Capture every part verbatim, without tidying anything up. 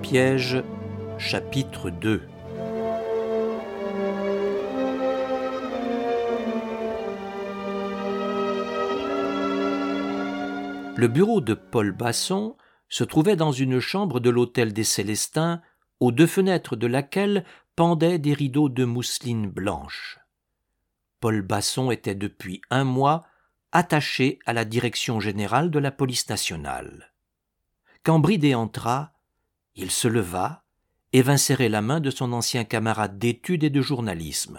piège, chapitre deux. Le bureau de Paul Basson se trouvait dans une chambre de l'hôtel des Célestins, aux deux fenêtres de laquelle pendaient des rideaux de mousseline blanche. Paul Basson était depuis un mois attaché à la direction générale de la police nationale. Quand Bridet entra, il se leva et vint serrer la main de son ancien camarade d'études et de journalisme.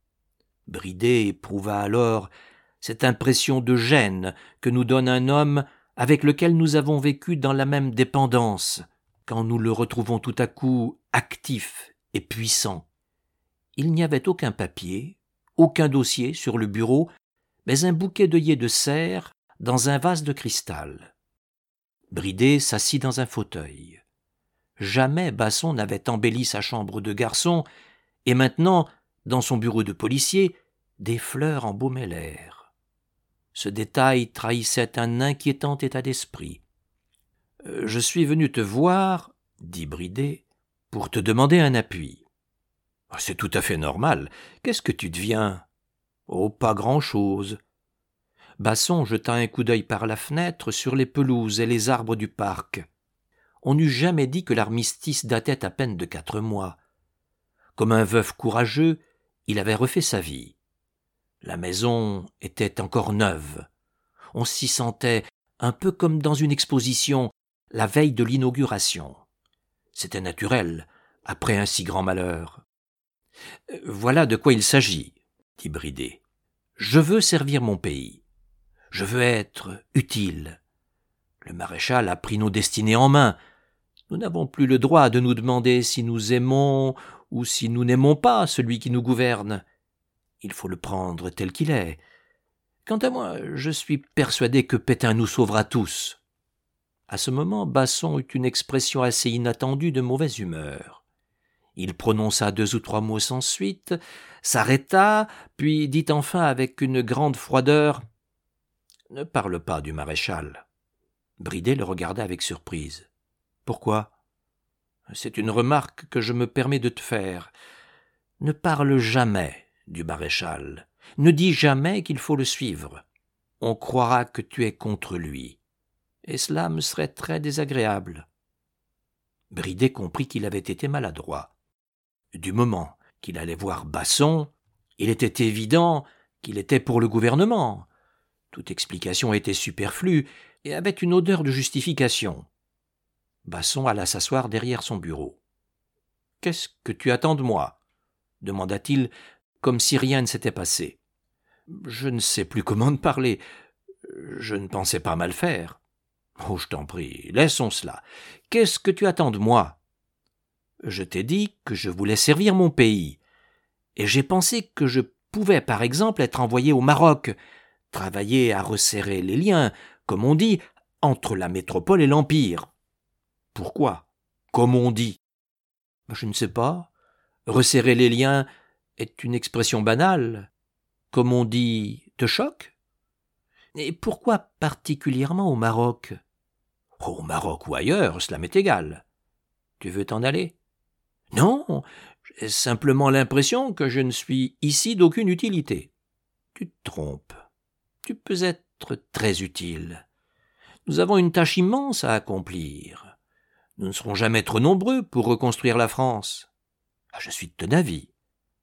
Bridet éprouva alors cette impression de gêne que nous donne un homme avec lequel nous avons vécu dans la même dépendance, quand nous le retrouvons tout à coup actif et puissant. Il n'y avait aucun papier, aucun dossier sur le bureau, mais un bouquet d'œillets de serre dans un vase de cristal. Bridet s'assit dans un fauteuil. Jamais Basson n'avait embelli sa chambre de garçon, et maintenant, dans son bureau de policier, des fleurs embaumaient l'air. Ce détail trahissait un inquiétant état d'esprit. Euh, « Je suis venu te voir, » dit Bridet, « pour te demander un appui. »« C'est tout à fait normal. Qu'est-ce que tu deviens ?»« Oh, pas grand-chose. » Basson jeta un coup d'œil par la fenêtre sur les pelouses et les arbres du parc. On n'eût jamais dit que l'armistice datait à peine de quatre mois. Comme un veuf courageux, il avait refait sa vie. La maison était encore neuve. On s'y sentait un peu comme dans une exposition, la veille de l'inauguration. C'était naturel, après un si grand malheur. « Voilà de quoi il s'agit, » dit Bridet. « Je veux servir mon pays. Je veux être utile. Le maréchal a pris nos destinées en main. Nous n'avons plus le droit de nous demander si nous aimons ou si nous n'aimons pas celui qui nous gouverne. Il faut le prendre tel qu'il est. Quant à moi, je suis persuadé que Pétain nous sauvera tous. » À ce moment, Basson eut une expression assez inattendue de mauvaise humeur. Il prononça deux ou trois mots sans suite, s'arrêta, puis dit enfin avec une grande froideur « Ne parle pas du maréchal. » Bridet le regarda avec surprise. « Pourquoi ? » ?»« C'est une remarque que je me permets de te faire. Ne parle jamais du maréchal. Ne dis jamais qu'il faut le suivre. On croira que tu es contre lui. Et cela me serait très désagréable. » Bridet comprit qu'il avait été maladroit. Du moment qu'il allait voir Basson, il était évident qu'il était pour le gouvernement. Toute explication était superflue et avait une odeur de justification. Basson alla s'asseoir derrière son bureau. « Qu'est-ce que tu attends de moi ?» demanda-t-il, comme si rien ne s'était passé. « Je ne sais plus comment te parler. Je ne pensais pas mal faire. »« Oh, je t'en prie, laissons cela. Qu'est-ce que tu attends de moi ?»« Je t'ai dit que je voulais servir mon pays. Et j'ai pensé que je pouvais, par exemple, être envoyé au Maroc, travailler à resserrer les liens, comme on dit, entre la métropole et l'Empire. » »« Pourquoi ? Comme on dit ? » ?»« Je ne sais pas. Resserrer les liens est une expression banale. Comme on dit, te choque ? Et pourquoi particulièrement au Maroc ? » ?»« Au Maroc ou ailleurs, cela m'est égal. Tu veux t'en aller ? » ?»« Non, j'ai simplement l'impression que je ne suis ici d'aucune utilité. » »« Tu te trompes. Tu peux être très utile. Nous avons une tâche immense à accomplir. Nous ne serons jamais trop nombreux pour reconstruire la France. Ah, je suis de ton avis. »« Toi ?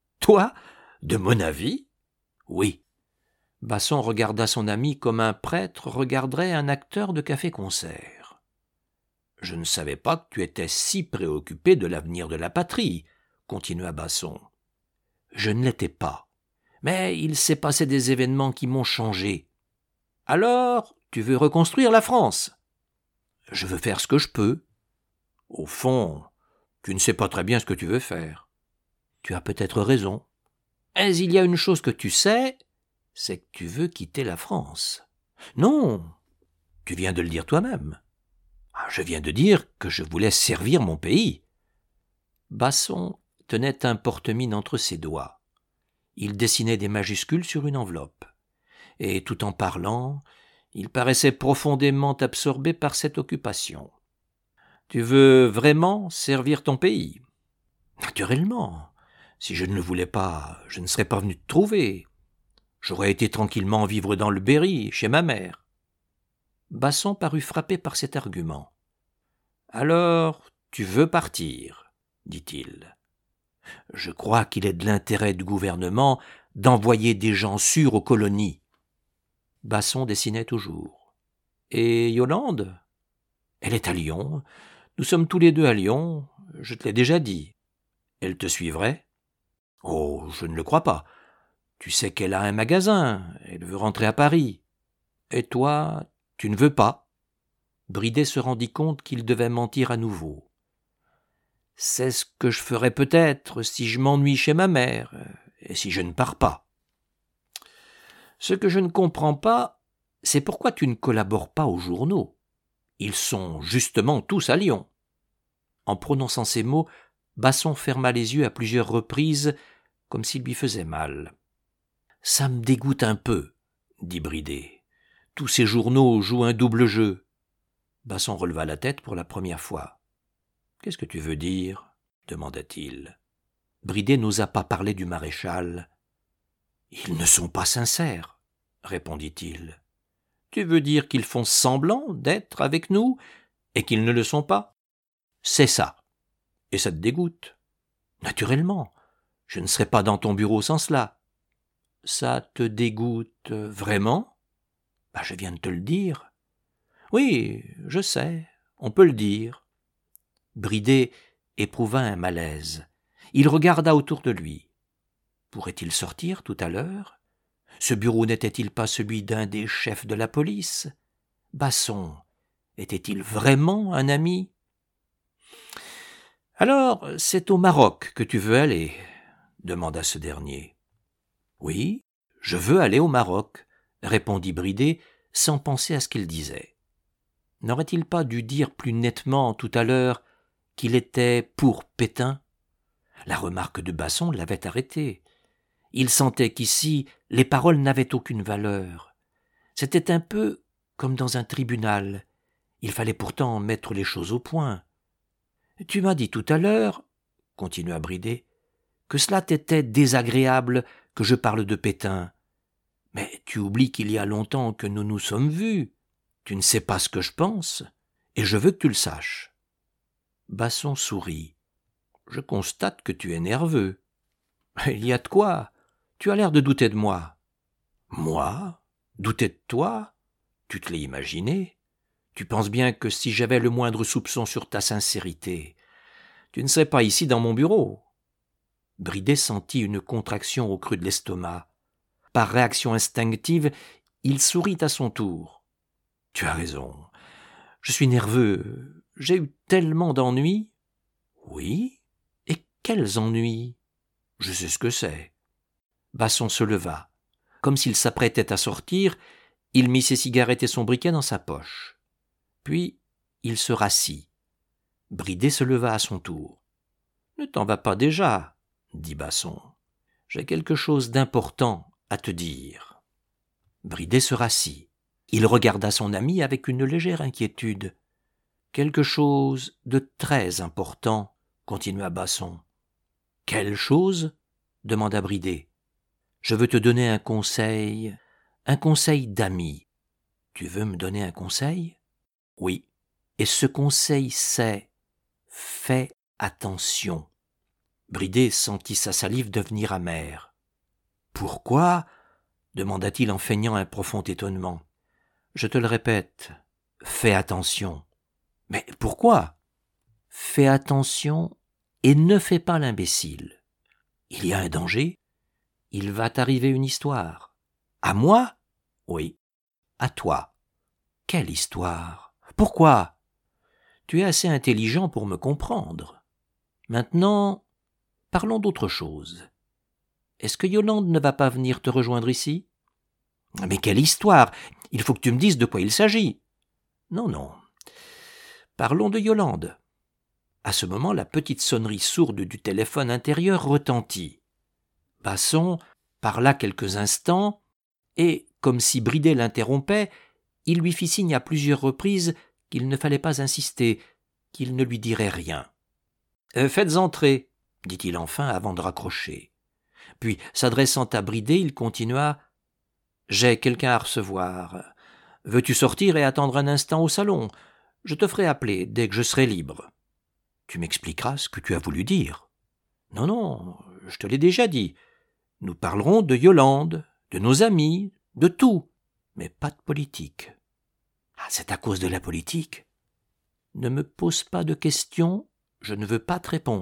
De mon avis ? » ?»« Oui. » Basson regarda son ami comme un prêtre regarderait un acteur de café-concert. « Je ne savais pas que tu étais si préoccupé de l'avenir de la patrie, » continua Basson. « Je ne l'étais pas. Mais il s'est passé des événements qui m'ont changé. Alors, tu veux reconstruire la France ? » ?»« Je veux faire ce que je peux. » »« Au fond, tu ne sais pas très bien ce que tu veux faire. »« Tu as peut-être raison. Mais il y a une chose que tu sais, c'est que tu veux quitter la France. »« Non, tu viens de le dire toi-même. »« Je viens de dire que je voulais servir mon pays. » Basson tenait un porte-mine entre ses doigts. Il dessinait des majuscules sur une enveloppe. Et tout en parlant, il paraissait profondément absorbé par cette occupation. Tu veux vraiment servir ton pays? Naturellement. Si je ne le voulais pas, je ne serais pas venu te trouver. J'aurais été tranquillement vivre dans le Berry, chez ma mère. Basson parut frappé par cet argument. Alors, tu veux partir, dit-il. Je crois qu'il est de l'intérêt du gouvernement d'envoyer des gens sûrs aux colonies. Basson dessinait toujours. Et Yolande? Elle est à Lyon. Nous sommes tous les deux à Lyon. Je te l'ai déjà dit. Elle te suivrait? Oh, je ne le crois pas. Tu sais qu'elle a un magasin. Elle veut rentrer à Paris. Et toi, tu ne veux pas? Bridet se rendit compte qu'il devait mentir à nouveau. C'est ce que je ferais peut-être si je m'ennuie chez ma mère, et si je ne pars pas. Ce que je ne comprends pas, c'est pourquoi tu ne collabores pas aux journaux. Ils sont justement tous à Lyon. En prononçant ces mots, Basson ferma les yeux à plusieurs reprises, comme s'il lui faisait mal. « Ça me dégoûte un peu, » dit Bridet. « Tous ces journaux jouent un double jeu. » Basson releva la tête pour la première fois. « Qu'est-ce que tu veux dire ?» demanda-t-il. Bridet n'osa pas parler du maréchal. « Ils ne sont pas sincères, » répondit-il. « Tu veux dire qu'ils font semblant d'être avec nous et qu'ils ne le sont pas? C'est ça. Et ça te dégoûte? Naturellement. Je ne serais pas dans ton bureau sans cela. Ça te dégoûte vraiment? Bah, je viens de te le dire. Oui, je sais, on peut le dire. Bridet éprouva un malaise. Il regarda autour de lui. Pourrait-il sortir tout à l'heure? Ce bureau n'était-il pas celui d'un des chefs de la police? Basson était-il vraiment un ami? Alors, c'est au Maroc que tu veux aller? Demanda ce dernier. Oui, je veux aller au Maroc, répondit Bridet sans penser à ce qu'il disait. N'aurait-il pas dû dire plus nettement tout à l'heure qu'il était pour Pétain? La remarque de Basson l'avait arrêté. Il sentait qu'ici les paroles n'avaient aucune valeur. C'était un peu comme dans un tribunal. Il fallait pourtant mettre les choses au point. « Tu m'as dit tout à l'heure, » continua Bridet, « que cela t'était désagréable que je parle de Pétain. Mais tu oublies qu'il y a longtemps que nous nous sommes vus. Tu ne sais pas ce que je pense, et je veux que tu le saches. » Basson sourit. « Je constate que tu es nerveux. »« Il y a de quoi. Tu as l'air de douter de moi. »« Moi? Douter de toi? Tu te l'es imaginé. Tu penses bien que si j'avais le moindre soupçon sur ta sincérité, tu ne serais pas ici dans mon bureau. » Bridet sentit une contraction au creux de l'estomac. Par réaction instinctive, il sourit à son tour. « Tu as raison. Je suis nerveux. J'ai eu tellement d'ennuis. »« Oui? Et quels ennuis? Je sais ce que c'est. » Basson se leva. Comme s'il s'apprêtait à sortir, il mit ses cigarettes et son briquet dans sa poche. Puis, il se rassit. Bridet se leva à son tour. « Ne t'en vas pas déjà, » dit Basson. « J'ai quelque chose d'important à te dire. » Bridet se rassit. Il regarda son ami avec une légère inquiétude. « Quelque chose de très important, » continua Basson. « Quelle chose ?» demanda Bridet. « Je veux te donner un conseil, un conseil d'ami. »« Tu veux me donner un conseil ?»« Oui. Et ce conseil, c'est « fais attention. » Bridet sentit sa salive devenir amère. « Pourquoi ?» demanda-t-il en feignant un profond étonnement. « Je te le répète, fais attention. »« Mais pourquoi ?»« Fais attention et ne fais pas l'imbécile. Il y a un danger. Il va t'arriver une histoire. »« À moi ?»« Oui. »« À toi. »« Quelle histoire ? Pourquoi ? » ?»« Tu es assez intelligent pour me comprendre. Maintenant, parlons d'autre chose. Est-ce que Yolande ne va pas venir te rejoindre ici ? » ?»« Mais quelle histoire ? Il faut que tu me dises de quoi il s'agit. » »« Non, non. Parlons de Yolande. » À ce moment, la petite sonnerie sourde du téléphone intérieur retentit. Basson parla quelques instants et, comme si Bridet l'interrompait, il lui fit signe à plusieurs reprises qu'il ne fallait pas insister, qu'il ne lui dirait rien. Euh, « Faites entrer, » dit-il enfin avant de raccrocher. Puis, s'adressant à Bridet, il continua « J'ai quelqu'un à recevoir. Veux-tu sortir et attendre un instant au salon ? Je te ferai appeler dès que je serai libre. » « Tu m'expliqueras ce que tu as voulu dire. »« Non, non, je te l'ai déjà dit. Nous parlerons de Yolande, de nos amis, de tout, mais pas de politique. »« Ah, c'est à cause de la politique ? » ?»« Ne me pose pas de questions, je ne veux pas te répondre. »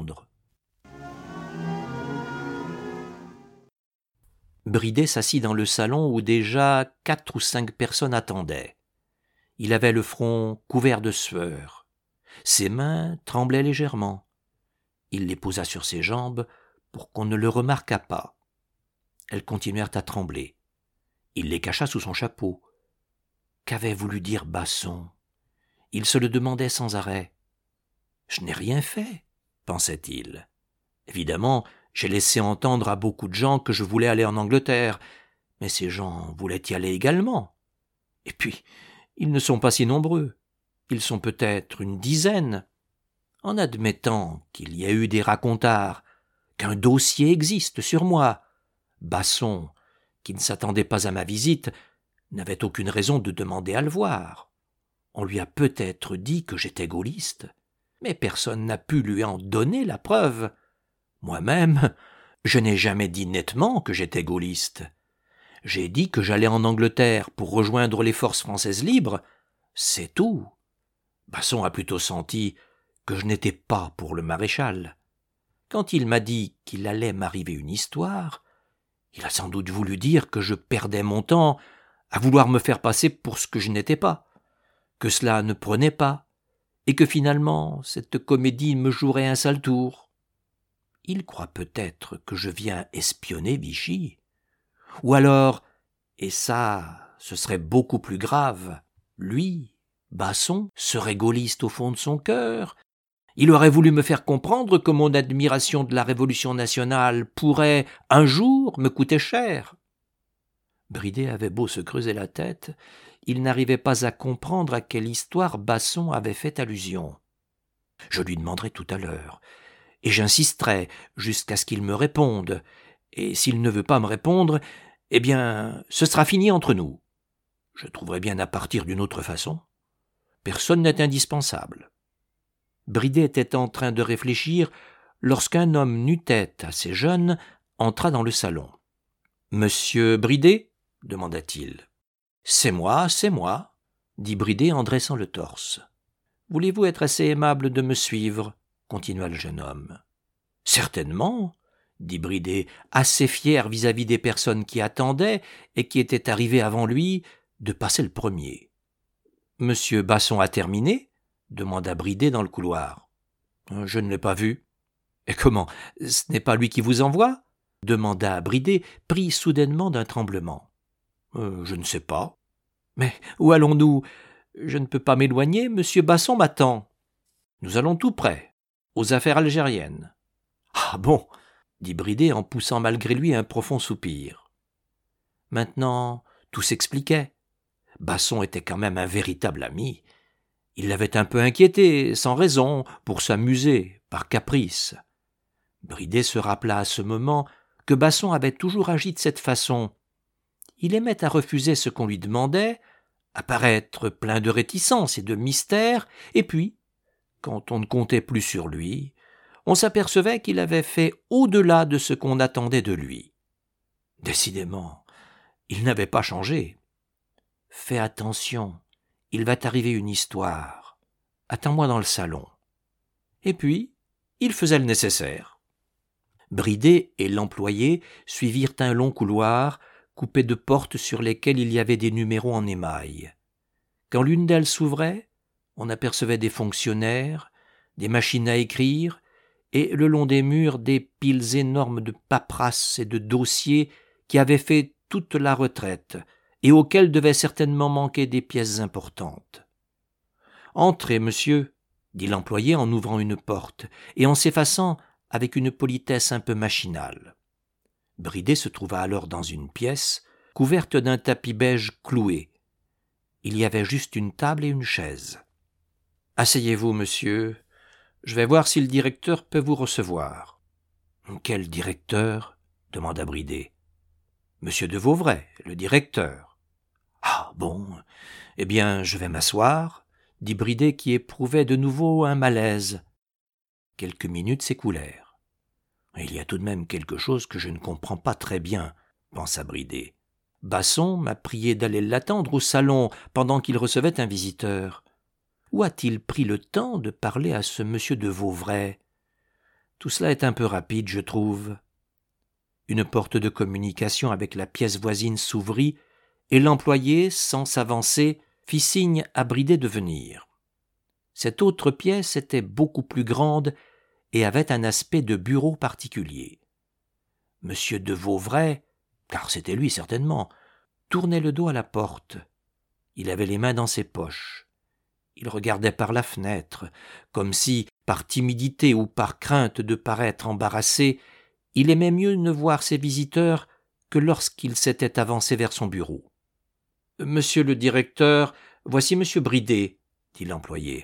Bridet s'assit dans le salon où déjà quatre ou cinq personnes attendaient. Il avait le front couvert de sueur. Ses mains tremblaient légèrement. Il les posa sur ses jambes pour qu'on ne le remarquât pas. Elles continuèrent à trembler. Il les cacha sous son chapeau. Qu'avait voulu dire Basson ? Il se le demandait sans arrêt. « Je n'ai rien fait, » pensait-il. « Évidemment, j'ai laissé entendre à beaucoup de gens que je voulais aller en Angleterre, mais ces gens voulaient y aller également. Et puis, ils ne sont pas si nombreux. Ils sont peut-être une dizaine. En admettant qu'il y ait eu des racontards, qu'un dossier existe sur moi, Basson, qui ne s'attendait pas à ma visite, n'avait aucune raison de demander à le voir. On lui a peut-être dit que j'étais gaulliste, mais personne n'a pu lui en donner la preuve. Moi-même, je n'ai jamais dit nettement que j'étais gaulliste. J'ai dit que j'allais en Angleterre pour rejoindre les forces françaises libres, c'est tout. Basson a plutôt senti que je n'étais pas pour le maréchal. Quand il m'a dit qu'il allait m'arriver une histoire, il a sans doute voulu dire que je perdais mon temps à vouloir me faire passer pour ce que je n'étais pas, que cela ne prenait pas, et que finalement cette comédie me jouerait un sale tour. Il croit peut-être que je viens espionner Vichy. Ou alors, et ça, ce serait beaucoup plus grave, lui, Basson, serait gaulliste au fond de son cœur. Il aurait voulu me faire comprendre que mon admiration de la Révolution nationale pourrait, un jour, me coûter cher. Bridet avait beau se creuser la tête, il n'arrivait pas à comprendre à quelle histoire Basson avait fait allusion. Je lui demanderai tout à l'heure, et j'insisterai jusqu'à ce qu'il me réponde, et s'il ne veut pas me répondre, eh bien, ce sera fini entre nous. Je trouverai bien à partir d'une autre façon. Personne n'est indispensable. Bridet était en train de réfléchir lorsqu'un homme nu-tête assez jeune entra dans le salon. « Monsieur Bridet ?» demanda-t-il. « C'est moi, c'est moi, » dit Bridet en dressant le torse. « Voulez-vous être assez aimable de me suivre ?» continua le jeune homme. « Certainement, » dit Bridet, assez fier vis-à-vis des personnes qui attendaient et qui étaient arrivées avant lui, de passer le premier. « Monsieur Basson a terminé ?» demanda Bridet dans le couloir. « Je ne l'ai pas vu. »« Et comment, ce n'est pas lui qui vous envoie ?» demanda Bridet, pris soudainement d'un tremblement. Euh, « Je ne sais pas. »« Mais où allons-nous ? Je ne peux pas m'éloigner, monsieur Basson m'attend. »« Nous allons tout près, aux affaires algériennes. »« Ah bon !» dit Bridet en poussant malgré lui un profond soupir. Maintenant, tout s'expliquait. Basson était quand même un véritable ami. Il l'avait un peu inquiété, sans raison, pour s'amuser, par caprice. Bridet se rappela à ce moment que Basson avait toujours agi de cette façon. Il aimait à refuser ce qu'on lui demandait, à paraître plein de réticence et de mystère, et puis, quand on ne comptait plus sur lui, on s'apercevait qu'il avait fait au-delà de ce qu'on attendait de lui. Décidément, il n'avait pas changé. « Fais attention, il va t'arriver une histoire. Attends-moi dans le salon. » Et puis, il faisait le nécessaire. Bridet et l'employé suivirent un long couloir, coupé de portes sur lesquelles il y avait des numéros en émail. Quand l'une d'elles s'ouvrait, on apercevait des fonctionnaires, des machines à écrire, et le long des murs des piles énormes de paperasses et de dossiers qui avaient fait toute la retraite, et auxquels devaient certainement manquer des pièces importantes. « Entrez, monsieur, » dit l'employé en ouvrant une porte et en s'effaçant avec une politesse un peu machinale. Bridet se trouva alors dans une pièce couverte d'un tapis beige cloué. Il y avait juste une table et une chaise. « Asseyez-vous, monsieur. Je vais voir si le directeur peut vous recevoir. »« Quel directeur ?» demanda Bridet. « Monsieur de Vauvray, le directeur. »« Ah, bon. Eh bien, je vais m'asseoir, » dit Bridet qui éprouvait de nouveau un malaise. Quelques minutes s'écoulèrent. « Il y a tout de même quelque chose que je ne comprends pas très bien, » pensa Bridet. « Basson m'a prié d'aller l'attendre au salon pendant qu'il recevait un visiteur. Où a-t-il pris le temps de parler à ce monsieur de Vauvray? Tout cela est un peu rapide, je trouve. » Une porte de communication avec la pièce voisine s'ouvrit, et l'employé, sans s'avancer, fit signe à Bridet de venir. Cette autre pièce était beaucoup plus grande et avait un aspect de bureau particulier. Monsieur de Vauvray, car c'était lui certainement, tournait le dos à la porte. Il avait les mains dans ses poches. Il regardait par la fenêtre, comme si, par timidité ou par crainte de paraître embarrassé, il aimait mieux ne voir ses visiteurs que lorsqu'il s'était avancé vers son bureau. « Monsieur le directeur, voici monsieur Bridet, » dit l'employé.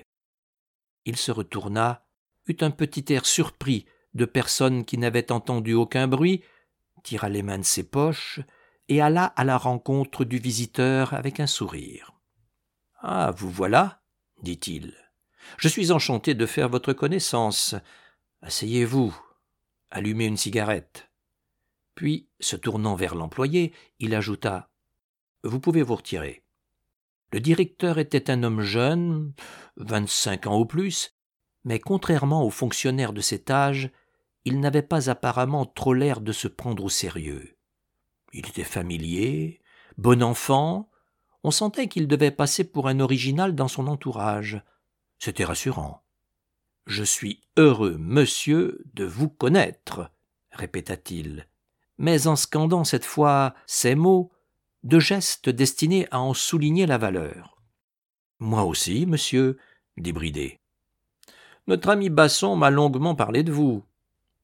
Il se retourna, eut un petit air surpris de personne qui n'avait entendu aucun bruit, tira les mains de ses poches et alla à la rencontre du visiteur avec un sourire. « Ah, vous voilà, » dit-il. « Je suis enchanté de faire votre connaissance. Asseyez-vous, allumez une cigarette. » Puis, se tournant vers l'employé, il ajouta « Vous pouvez vous retirer. » Le directeur était un homme jeune, vingt-cinq ans au plus, mais contrairement aux fonctionnaires de cet âge, il n'avait pas apparemment trop l'air de se prendre au sérieux. Il était familier, bon enfant, on sentait qu'il devait passer pour un original dans son entourage. C'était rassurant. « Je suis heureux, monsieur, de vous connaître, » répéta-t-il, mais en scandant cette fois ces mots, de gestes destinés à en souligner la valeur. « Moi aussi, monsieur, » dit Bridet. « Notre ami Basson m'a longuement parlé de vous. »« Quand ?»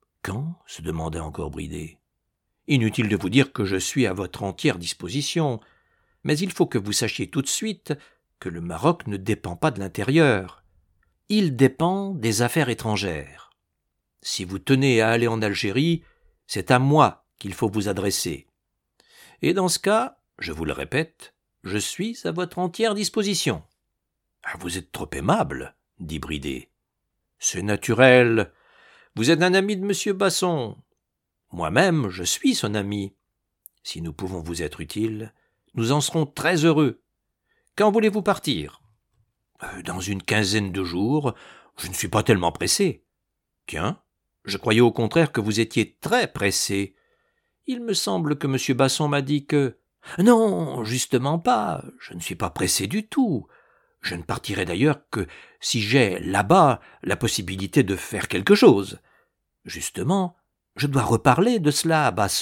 se demandait encore Bridet. « Inutile de vous dire que je suis à votre entière disposition, mais il faut que vous sachiez tout de suite que le Maroc ne dépend pas de l'intérieur. Il dépend des affaires étrangères. Si vous tenez à aller en Algérie, c'est à moi qu'il faut vous adresser. Et dans ce cas, je vous le répète, je suis à votre entière disposition. »« Ah, vous êtes trop aimable, » dit Bridet. « C'est naturel. Vous êtes un ami de monsieur Basson. Moi-même, je suis son ami. Si nous pouvons vous être utiles, nous en serons très heureux. Quand voulez-vous partir ? » ?»« Dans une quinzaine de jours. Je ne suis pas tellement pressé. »« Tiens, je croyais au contraire que vous étiez très pressé. Il me semble que monsieur Basson m'a dit que... »« Non, justement pas. Je ne suis pas pressé du tout. Je ne partirai d'ailleurs que si j'ai là-bas la possibilité de faire quelque chose. Justement, je dois reparler de cela à Basson. »«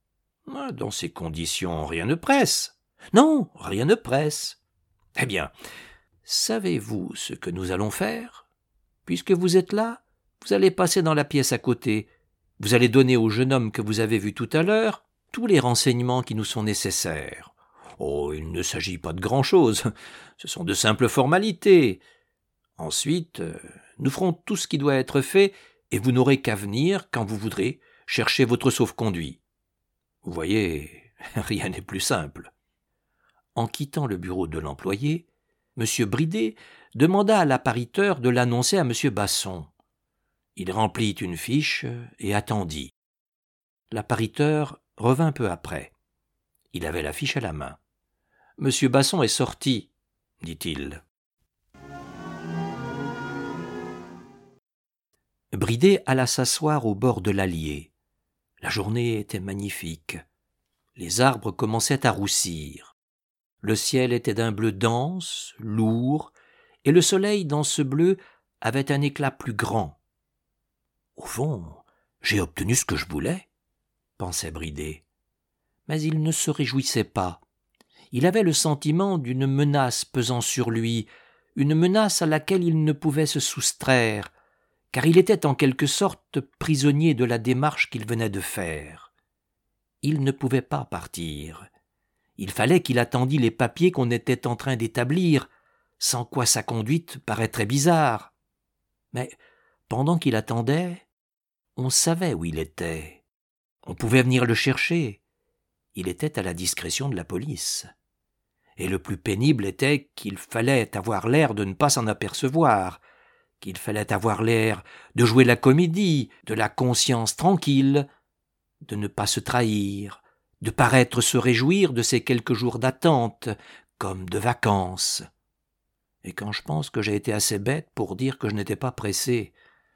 Dans ces conditions, rien ne presse. »« Non, rien ne presse. »« Eh bien, savez-vous ce que nous allons faire ? Puisque vous êtes là, vous allez passer dans la pièce à côté. Vous allez donner au jeune homme que vous avez vu tout à l'heure tous les renseignements qui nous sont nécessaires. Oh, il ne s'agit pas de grand-chose. Ce sont de simples formalités. Ensuite, nous ferons tout ce qui doit être fait et vous n'aurez qu'à venir, quand vous voudrez, chercher votre sauf-conduit. Vous voyez, rien n'est plus simple. » En quittant le bureau de l'employé, M. Bridet demanda à l'appariteur de l'annoncer à M. Basson. Il remplit une fiche et attendit. L'appariteur revint peu après. Il avait la fiche à la main. « Monsieur Basson est sorti, » dit-il. Bridet alla s'asseoir au bord de l'Allier. La journée était magnifique. Les arbres commençaient à roussir. Le ciel était d'un bleu dense, lourd, et le soleil dans ce bleu avait un éclat plus grand. « Au fond, j'ai obtenu ce que je voulais, » pensait Bridet. Mais il ne se réjouissait pas. Il avait le sentiment d'une menace pesant sur lui, une menace à laquelle il ne pouvait se soustraire, car il était en quelque sorte prisonnier de la démarche qu'il venait de faire. Il ne pouvait pas partir. Il fallait qu'il attendît les papiers qu'on était en train d'établir, sans quoi sa conduite paraîtrait bizarre. Mais pendant qu'il attendait, on savait où il était. On pouvait venir le chercher. Il était à la discrétion de la police. Et le plus pénible était qu'il fallait avoir l'air de ne pas s'en apercevoir, qu'il fallait avoir l'air de jouer la comédie, de la conscience tranquille, de ne pas se trahir, de paraître se réjouir de ces quelques jours d'attente, comme de vacances. Et quand je pense que j'ai été assez bête pour dire que je n'étais pas pressé,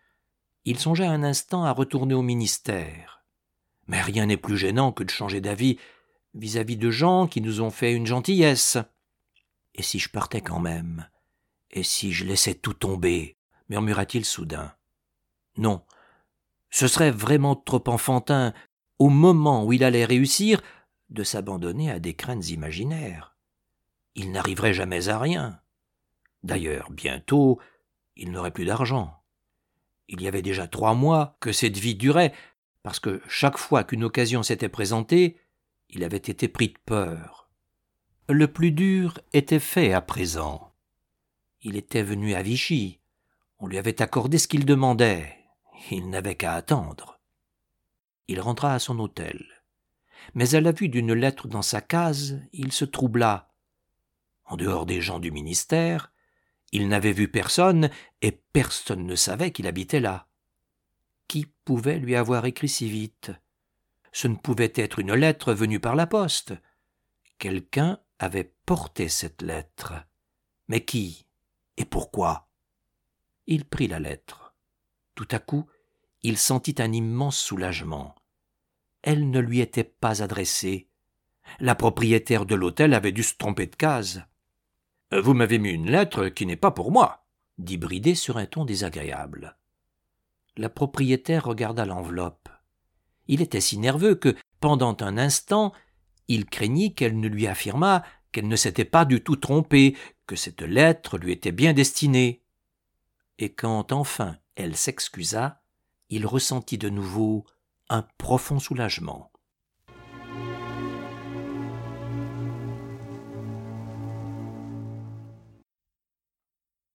il songeait un instant à retourner au ministère. Mais rien n'est plus gênant que de changer d'avis vis-à-vis de gens qui nous ont fait une gentillesse. Et si je partais quand même? Et si je laissais tout tomber? Murmura-t-il soudain. Non, ce serait vraiment trop enfantin, au moment où il allait réussir, de s'abandonner à des craintes imaginaires. Il n'arriverait jamais à rien. D'ailleurs, bientôt, il n'aurait plus d'argent. Il y avait déjà trois mois que cette vie durait, parce que chaque fois qu'une occasion s'était présentée, il avait été pris de peur. Le plus dur était fait à présent. Il était venu à Vichy. On lui avait accordé ce qu'il demandait. Il n'avait qu'à attendre. Il rentra à son hôtel. Mais à la vue d'une lettre dans sa case, il se troubla. En dehors des gens du ministère, il n'avait vu personne et personne ne savait qu'il habitait là. Qui pouvait lui avoir écrit si vite? Ce ne pouvait être une lettre venue par la poste. Quelqu'un avait porté cette lettre. Mais qui? Et pourquoi? Il prit la lettre. Tout à coup, il sentit un immense soulagement. Elle ne lui était pas adressée. La propriétaire de l'hôtel avait dû se tromper de case. « Vous m'avez mis une lettre qui n'est pas pour moi », dit Bridet sur un ton désagréable. La propriétaire regarda l'enveloppe. Il était si nerveux que, pendant un instant, il craignit qu'elle ne lui affirmât qu'elle ne s'était pas du tout trompée, que cette lettre lui était bien destinée. Et quand enfin elle s'excusa, il ressentit de nouveau un profond soulagement.